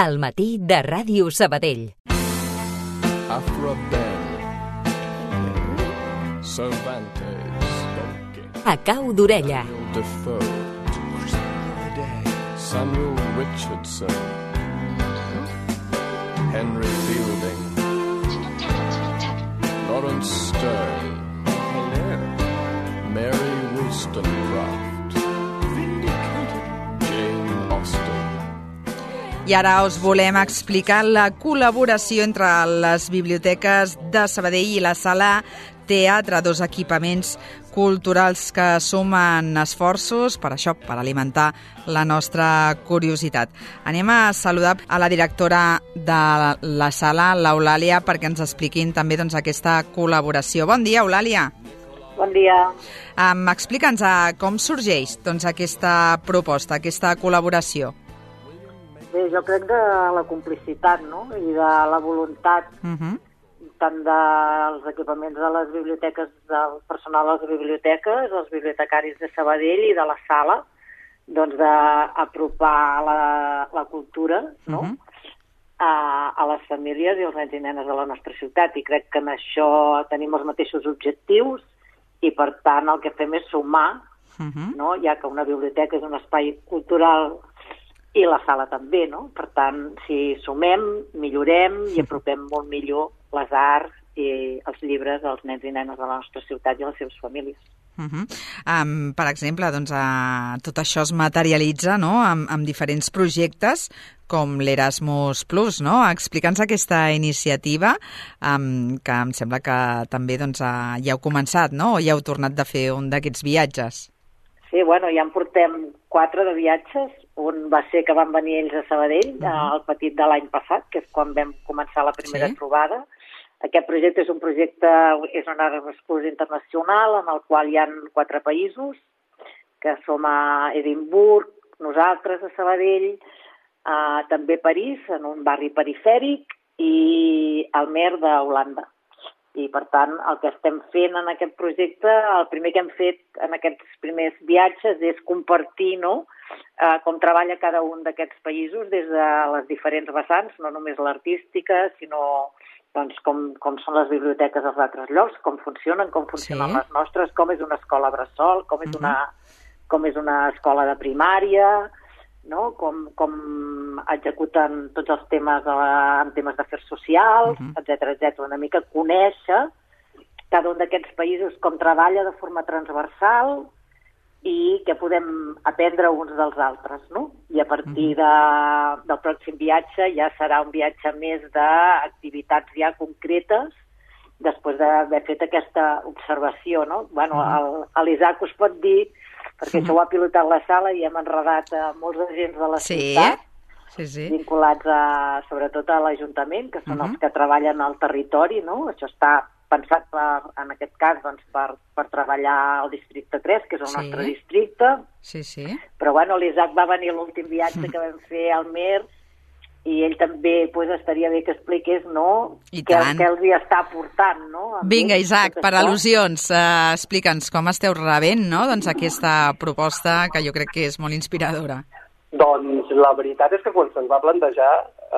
Al matí de Ràdio Sabadell. Afro Ben, Cervantes, A cau d'orella. Defoe, Samuel Richardson, Henry Fielding, Lawrence Stern, Mary Wollstonecraft, Jane Austen. I ara us volem explicar la col·laboració entre les biblioteques de Sabadell i la Sala Teatre, dos equipaments culturals que sumen esforços per això, per alimentar la nostra curiositat. Anem a saludar a la directora de la sala, l'Eulàlia, perquè ens expliquin també aquesta col·laboració. Bon dia, Eulàlia. Bon dia. Explica'ns com sorgeix aquesta proposta, aquesta col·laboració. Bé, jo crec de la complicitat, no?, i de la voluntat tant dels equipaments de les biblioteques, del personal de les biblioteques, els bibliotecaris de Sabadell i de la sala, doncs d'apropar la cultura, no?, a les famílies i als nens i nenes de la nostra ciutat. I crec que en això tenim els mateixos objectius i, per tant, el que fem és sumar, no?, ja que una biblioteca és un espai cultural i la sala també, no? Per tant, si sumem, millorem i apropem molt millor les arts i els llibres als nens i nenes de la nostra ciutat i a les seves famílies. Per exemple, tot això es materialitza, no?, amb diferents projectes com l'Erasmus Plus, no? Explica'ns aquesta iniciativa que em sembla que també ja heu començat, no?, o ja heu tornat de fer un d'aquests viatges. Sí, bueno, ja en portem 4 de viatges. Un va ser que van venir ells a Sabadell, al petit de l'any passat, que és quan vam començar la primera trobada. Aquest projecte és un Erasmus Plus internacional en el qual hi ha 4 països, que som a Edimburg, nosaltres a Sabadell, també París, en un barri perifèric, i Almer d'Holanda. I, per tant, el que estem fent en aquest projecte, el primer que hem fet en aquests primers viatges és compartir, no?, com treballa cada un d'aquests països des de les diferents vessants, no només l'artística, sinó doncs, com són les biblioteques als altres llocs, com funcionen les nostres, com és una escola bressol, com és una escola de primària, no?, com executen tots els temes en temes d'afers socials, etc. Una mica conèixer cada un d'aquests països com treballa de forma transversal i què podem aprendre uns dels altres, no? I a partir del pròxim viatge ja serà un viatge més d'activitats ja concretes després d'haver fet aquesta observació, no? Bueno, l'Isaac us pot dir, perquè això ho ha pilotat la sala i hem enredat molts agents de la ciutat, vinculats sobretot a l'Ajuntament, que són els que treballen al territori, no? Això està pensat en aquest cas doncs, per treballar al districte 3, que és el nostre districte. Però bueno, l'Isaac va venir l'últim viatge que vam fer al Mer i ell també estaria bé que expliqués, no?, què els hi està aportant, no? Vinga, Isaac, per al·lusions, explica'ns com esteu rebent, no?, doncs aquesta proposta que jo crec que és molt inspiradora. Doncs la veritat és que quan se'ns va plantejar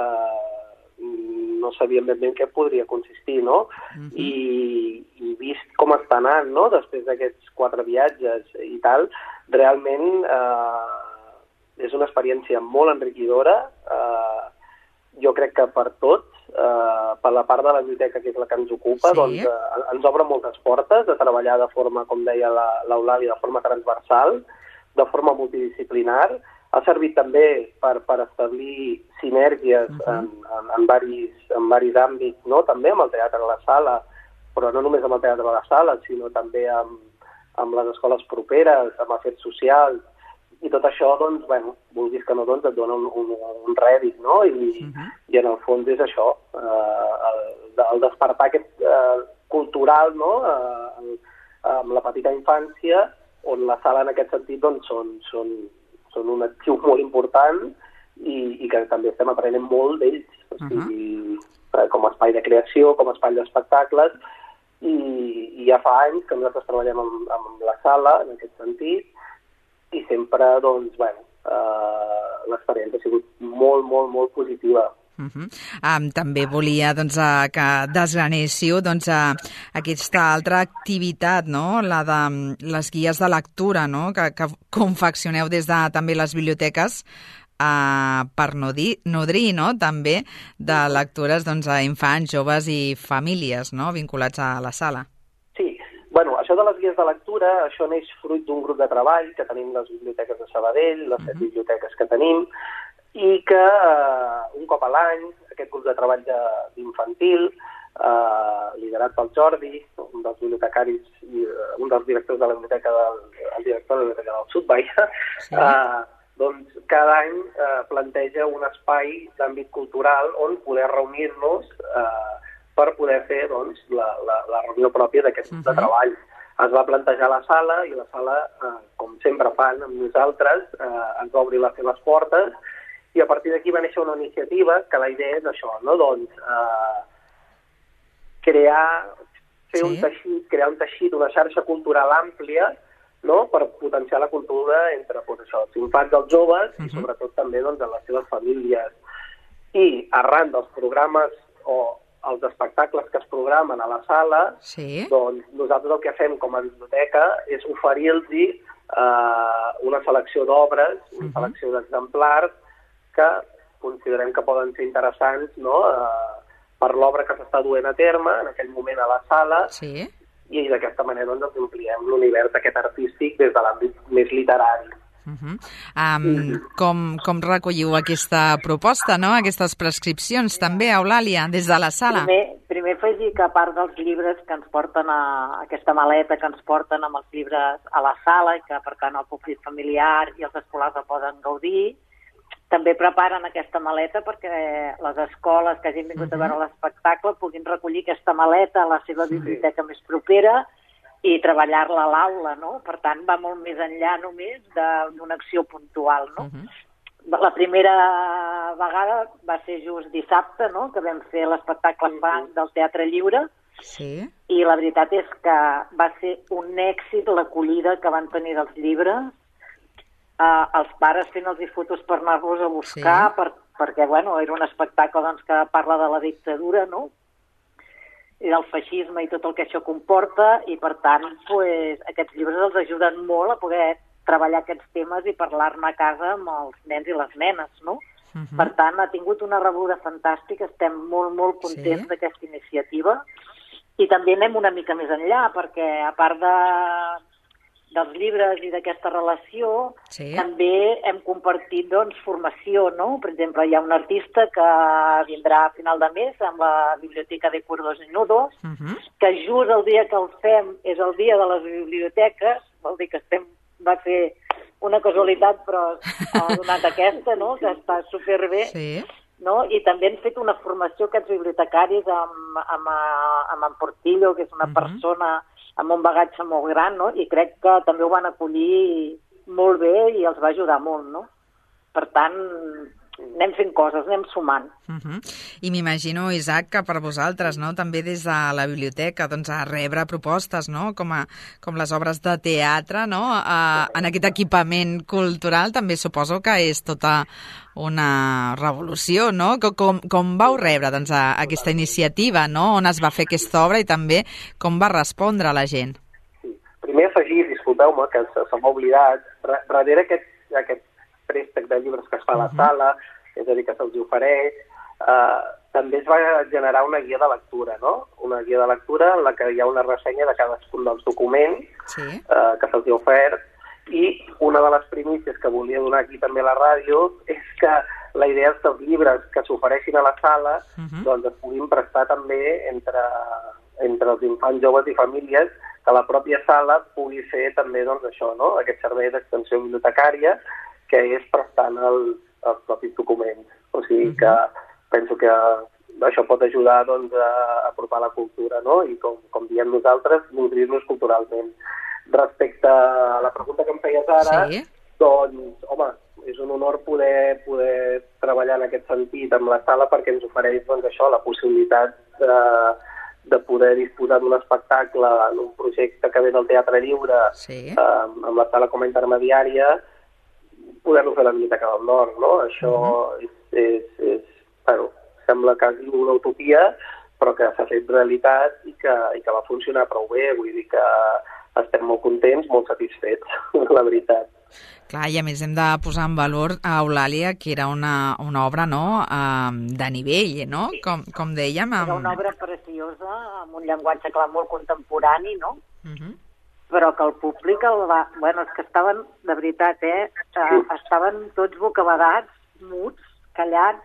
no sabíem ben bé en què podria consistir, no? I vist com està anant, no?, després d'aquests 4 viatges i tal, realment és una experiència molt enriquidora, jo crec que per tots, per la part de la biblioteca, que és la que ens ocupa, doncs ens obre moltes portes de treballar de forma, com deia l'Eulàlia, de forma transversal, de forma multidisciplinar. Ha servit també per establir sinergies en varis àmbits, no?, també amb el teatre de la sala, però no només amb el teatre de la sala, sinó també amb les escoles properes, amb afers socials, i tot això, doncs, bueno, vulguis que no, doncs, et dona un rèdit, no?, i en el fons és això, el despertar aquest cultural, no?, amb la petita infància, on la sala en aquest sentit, doncs, són un actiu molt important i que també estem aprenent molt d'ells, o sigui, com a espai de creació, com a espai d'espectacles, i ja fa anys que nosaltres treballem amb la sala en aquest sentit, i sempre, doncs, bueno, l'experiència ha sigut molt, molt, molt positiva. També volia que desgranéssiu aquesta altra activitat, no? La de les guies de lectura, no? Que confeccioneu des de també les biblioteques per nodrir, no? També de lectures a infants, joves i famílies, no? Vinculats a la sala. Sí, bueno, això de les guies de lectura, això neix fruit d'un grup de treball que tenim les biblioteques de Sabadell, les 7 biblioteques que tenim, i que un cop a l'any aquest grup de treball d'infantil, liderat pel Jordi, un dels bibliotecaris i un dels directors de la biblioteca el director de la Biblioteca del Sud, doncs cada any planteja un espai d'àmbit cultural on poder reunir-nos per poder fer la reunió pròpia d'aquest grup de treball. Es va plantejar a la sala i la sala, com sempre fan amb nosaltres, ens va obrir les seves portes i a partir d'aquí va néixer una iniciativa que la idea és això, no? Doncs crear un teixit, una xarxa cultural àmplia, no? Per potenciar la cultura entre els infants, els joves i sobretot també en les seves famílies. I arran dels programes o els espectacles que es programen a la sala, doncs nosaltres el que fem com a biblioteca és oferir-los una selecció d'obres, una selecció d'exemplars que considerem que poden ser interessants, no? Per l'obra que s'està duent a terme en aquell moment a la sala, i d'aquesta manera ens ampliem l'univers aquest artístic des de l'àmbit més literari. Com recolliu aquesta proposta, no? Aquestes prescripcions també, Eulàlia, des de la sala? Primer afegir que a part dels llibres que ens porten aquesta maleta que ens porten amb els llibres a la sala i que per tant el públic familiar i els escolars la poden gaudir, també preparen aquesta maleta perquè les escoles que hagin vingut a veure l'espectacle puguin recollir aquesta maleta a la seva biblioteca més propera i treballar-la a l'aula, no? Per tant, va molt més enllà només d'una acció puntual, no? La primera vegada va ser just dissabte, no?, que vam fer l'espectacle del Teatre Lliure, i la veritat és que va ser un èxit l'acollida que van tenir dels llibres, els pares fent-los fotos per anar-los a buscar, perquè, bueno, era un espectacle que parla de la dictadura, no?, i del feixisme i tot el que això comporta, i per tant aquests llibres els ajuden molt a poder treballar aquests temes i parlar-ne a casa amb els nens i les nenes, no? Per tant, ha tingut una rebuda fantàstica, estem molt, molt contents d'aquesta iniciativa, i també anem una mica més enllà, perquè a part dels llibres i d'aquesta relació, també hem compartit formació, no? Per exemple, hi ha un artista que vindrà a final de mes amb la Biblioteca de Cuerdos y Nudos, que just el dia que el fem és el dia de les biblioteques, vol dir que va ser una casualitat, però ha donat aquesta, no? Que està superbé, no? I també han fet una formació aquests bibliotecaris amb en Portillo, que és una persona amb un bagatge molt gran, no? I crec que també ho van acollir molt bé i els va ajudar molt, no? Per tant, anem fent coses, anem sumant. I m'imagino, Isaac, que per vosaltres, no?, també des de la biblioteca, a rebre propostes, no?, com les obres de teatre, no?, en aquest equipament cultural, també suposo que és tota una revolució, no? Com vau rebre aquesta iniciativa, no?, on es va fer aquesta obra i també com va respondre la gent? Primer afegir, disculpeu-me, que se m'ha oblidat, darrere aquest préstec de llibres que es fa a la sala, és a dir, que se'ls ofereix, també es va generar una guia de lectura, no? Una guia de lectura en la que hi ha una ressenya de cadascun dels documents que se'ls ha ofert, i una de les primícies que volia donar aquí també a la ràdio és que la idea és que els llibres que s'ofereixin a la sala doncs es puguin prestar també entre els infants, joves i famílies, que la pròpia sala pugui fer també això, no? Aquest servei d'extensió bibliotecària, que és prestant els propis documents. O sigui que penso que això pot ajudar a apropar la cultura, no? I com diem nosaltres, nodrir-nos culturalment. Respecte a la pregunta que em feies ara, doncs, home, és un honor poder treballar en aquest sentit amb la sala perquè ens ofereix la possibilitat de poder disposar d'un espectacle en un projecte que ve del Teatre Lliure amb la sala com a intermediària, poder-ho fer a la Biblioteca del Nord, no? Això bueno, sembla quasi una utopia, però que s'ha fet realitat i que va funcionar prou bé. Vull dir que estem molt contents, molt satisfets, la veritat. Clar, i a més hem de posar en valor a Eulàlia, que era una obra, no?, de nivell, no?, com dèiem. Era una obra preciosa, amb un llenguatge clar molt contemporani, no?, però que el públic Bueno, és que estaven, de veritat, estaven tots bocabadats, muts, callats.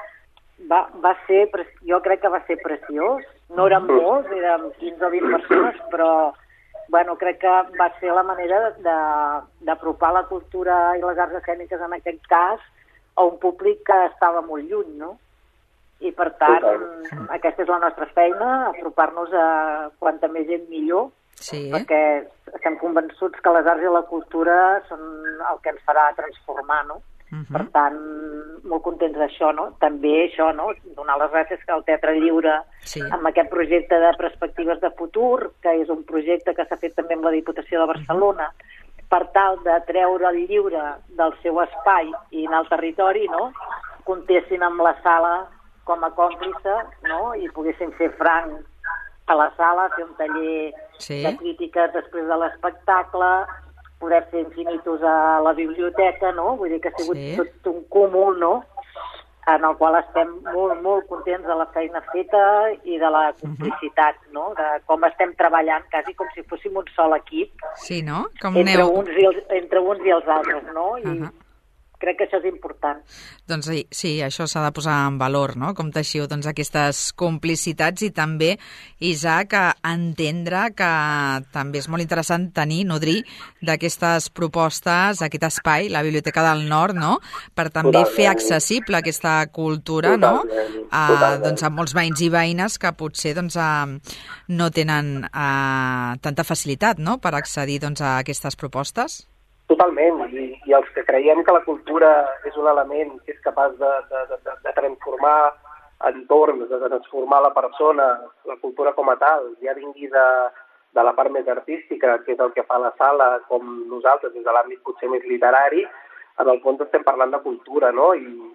Va ser, jo crec que va ser preciós. No érem molts, érem 15 o 20 persones, però bueno, crec que va ser la manera d'apropar la cultura i les arts escèniques, en aquest cas, a un públic que estava molt lluny, no? I, per tant, aquesta és la nostra feina, apropar-nos a quanta més gent millor, perquè estem convençuts que les arts i la cultura són el que ens farà transformar, no? Per tant, molt contents d'això, no? També això, no? Donar les gràcies al Teatre Lliure amb aquest projecte de perspectives de futur, que és un projecte que s'ha fet també amb la Diputació de Barcelona, per tal de treure el llibre del seu espai i anar al territori, no? Comptessin amb la sala com a còmplice, no? I poguessin fer franc a la sala, fer un taller de crítiques després de l'espectacle, poder fer infinitos a la biblioteca, no? Vull dir que ha sigut tot un cúmul, no?, en el qual estem molt, molt contents de la feina feta i de la complicitat, no?, de com estem treballant, quasi com si fóssim un sol equip, no? Entre uns i els altres, no? I crec que això és important. Doncs sí, això s'ha de posar en valor, no?, com teixiu aquestes complicitats, i també, Isaac, entendre que també és molt interessant nodrir d'aquestes propostes, aquest espai, la Biblioteca del Nord, no?, per també fer accessible aquesta cultura, no?, doncs a molts veïns i veïnes que potser no tenen tanta facilitat, no?, per accedir a aquestes propostes. Totalment, i els que creiem que la cultura és un element que és capaç de transformar entorns, de transformar la persona, la cultura com a tal, ja vingui de la part més artística, que és el que fa la sala, com nosaltres, des de l'àmbit potser més literari, en el fons estem parlant de cultura, no?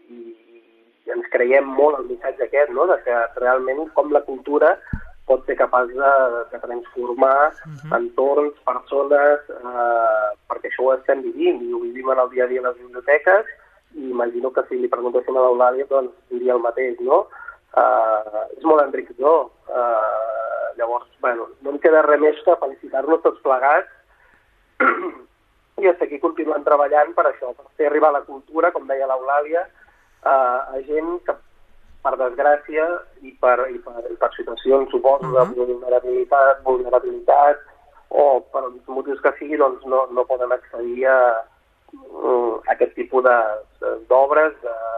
I ens creiem molt el missatge aquest, no?, de que realment com la cultura pot ser capaç de transformar entorns, persones, perquè això ho estem vivint, i ho vivim en el dia a dia a les biblioteques, i imagino que si li preguntéssim a l'Eulàlia, doncs diria el mateix, no? És molt enriquidor. Llavors, bueno, no em queda res més que felicitar-nos tots plegats i a seguir continuant treballant per això, per fer arribar la cultura, com deia l'Eulàlia, a gent que, per desgràcia i per situacions, suposo, de vulnerabilitat, o per motius que sigui, doncs no poden accedir a aquest tipus d'obres,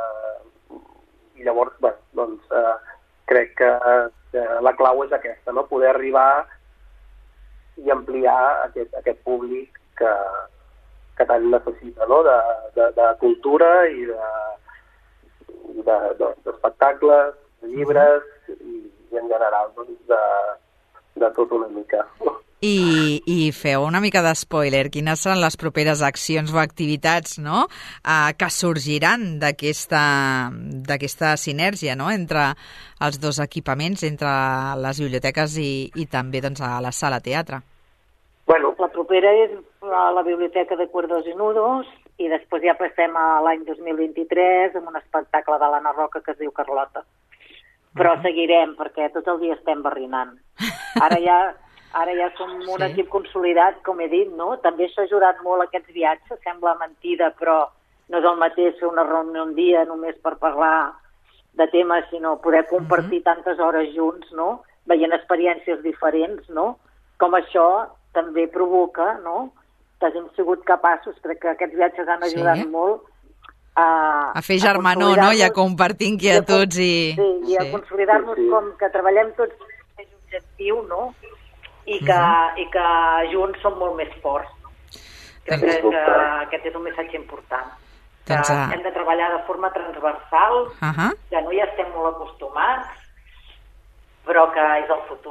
i llavors, bé, doncs crec que la clau és aquesta, no?, poder arribar i ampliar aquest públic que tant necessita, no?, de cultura i d'espectacles, de llibres i en general de tot una mica. I feu una mica d'espoiler. Quines seran les properes accions o activitats, no?, que sorgiran d'aquesta sinergia, no?, entre els dos equipaments, entre les biblioteques i també a la sala teatre? Bueno, la propera és a la Biblioteca de Cuerdos y Nudos, i després ja passem a l'any 2023 amb un espectacle de l'Anna Roca que es diu Carlota. Però seguirem, perquè tot el dia estem barrinant. Ara ja som un equip consolidat, com he dit, no? També s'ha ajudat molt aquests viatges, sembla mentida, però no és el mateix fer una reunió un dia només per parlar de temes, sinó poder compartir tantes hores junts, no?, veient experiències diferents, no?, com això també provoca, no?, que hàgim sigut capaços, crec que aquests viatges han ajudat molt a fer germanor, no?, i a compartir inquietuds i a consolidar-nos com que treballem tots amb el mateix objectiu, no?, i que junts som molt més forts, no? Crec que aquest és un missatge important, que hem de treballar de forma transversal, que no hi estem molt acostumats, però que és el futur. Hem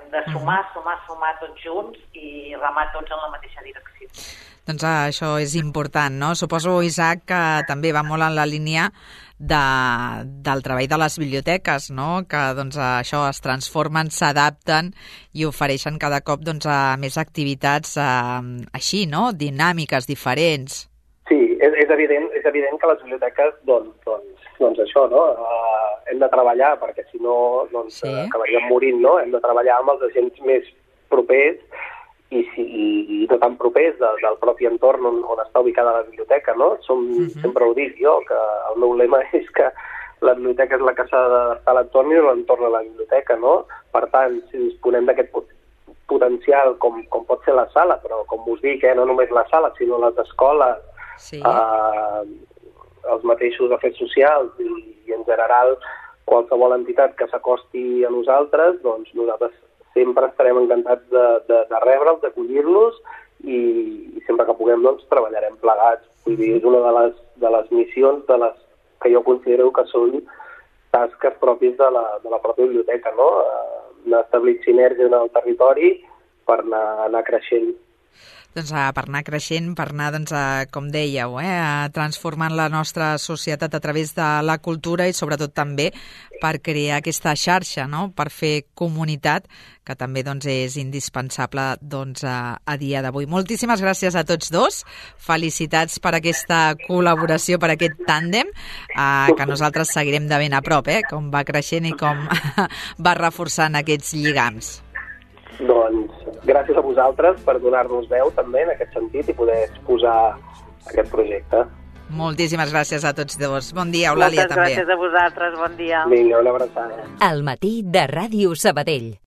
de sumar tots junts i remar tots en la mateixa direcció. Doncs això és important, no? Suposo, Isaac, que també va molt en la línia del treball de les biblioteques, no? Que doncs, això es transformen, s'adapten i ofereixen cada cop doncs, més activitats així, no? Dinàmiques, diferents. Sí, és evident que les biblioteques, doncs això, no? Hem de treballar, perquè si no acabaríem morint, no? Hem de treballar amb els agents més propers i no tan propers del propi entorn on està ubicada la biblioteca, no? Sempre ho dic jo, que el meu lema és que la biblioteca és la que s'ha d'estar a l'entorn i l'entorn a la biblioteca, no? Per tant, si disponem d'aquest potencial com pot ser la sala, però com us dic, no només la sala, sinó les escoles, els mateixos afers socials i en general qualsevol entitat que s'acosti a nosaltres, doncs nosaltres sempre estarem encantats de rebre'ls, d'acollir-los i sempre que puguem doncs, treballarem plegats. Vull dir, és una de les missions que jo considero que són tasques pròpies de la pròpia biblioteca, no? Establir sinergia en el territori per anar creixent. Doncs per anar creixent, per anar, doncs, com dèieu, transformant la nostra societat a través de la cultura i sobretot també per crear aquesta xarxa, no? Per fer comunitat, que també doncs, és indispensable doncs, a dia d'avui. Moltíssimes gràcies a tots dos. Felicitats per aquesta col·laboració, per aquest tàndem, que nosaltres seguirem de ben a prop, com va creixent i com va reforçant aquests lligams. Doncs gràcies a vosaltres per donar-nos veu també en aquest sentit i poder exposar aquest projecte. Moltíssimes gràcies a tots dos. Bon dia, Eulàlia, també. Moltes gràcies a vosaltres, bon dia. Vinga, una abraçada. Al matí de Ràdio Sabadell.